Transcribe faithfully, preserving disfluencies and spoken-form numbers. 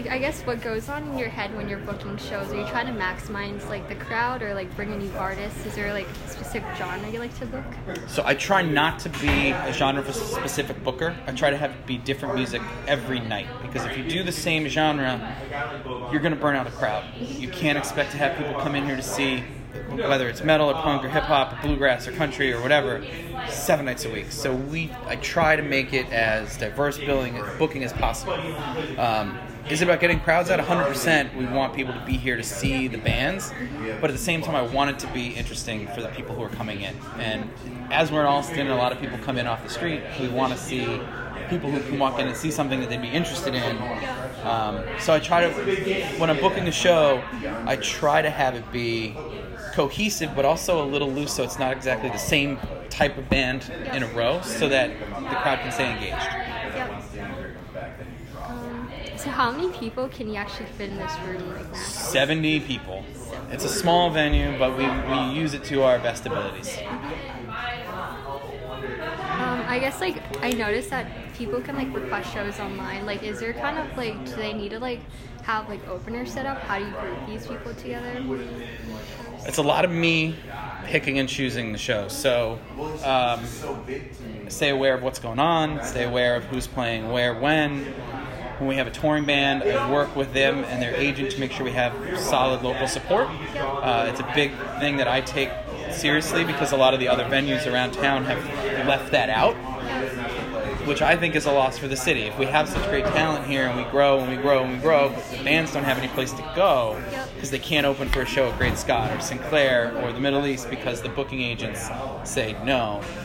I guess what goes on in your head when you're booking shows? Are you trying to maximize like the crowd or like bring in new artists? Is there like a specific genre you like to book? So I try not to be a genre-specific booker. I try to have it be different music every night, because if you do the same genre, you're going to burn out a crowd. You can't expect to have people come in here to see, whether it's metal or punk or hip-hop or bluegrass or country or whatever, seven nights a week. So we, I try to make it as diverse billing, booking as possible. Um, is it about getting crowds out? one hundred percent. We want people to be here to see the bands, but at the same time I want it to be interesting for the people who are coming in. And as we're in Allston and a lot of people come in off the street, we want to see people who can walk in and see something that they'd be interested in. Um, so I try to, when I'm booking a show, I try to have it be cohesive, but also a little loose, so it's not exactly the same type of band in a row, so that the crowd can stay engaged. Yep. Um, so how many people can you actually fit in this room like that? seventy people. It's a small venue, but we, we use it to our best abilities. Um, I guess like I noticed that people can like request shows online. Like, is there kind of like, do they need to like have like openers set up? How do you group these people together? It's a lot of me picking and choosing the show. So um, stay aware of what's going on, stay aware of who's playing where, when. When we have a touring band, I work with them and their agent to make sure we have solid local support. Uh, it's a big thing that I take seriously, because a lot of the other venues around town have left that out, which I think is a loss for the city. If we have such great talent here and we grow and we grow and we grow, but the bands don't have any place to go because they can't open for a show at Great Scott or Sinclair or the Middle East because the booking agents say no,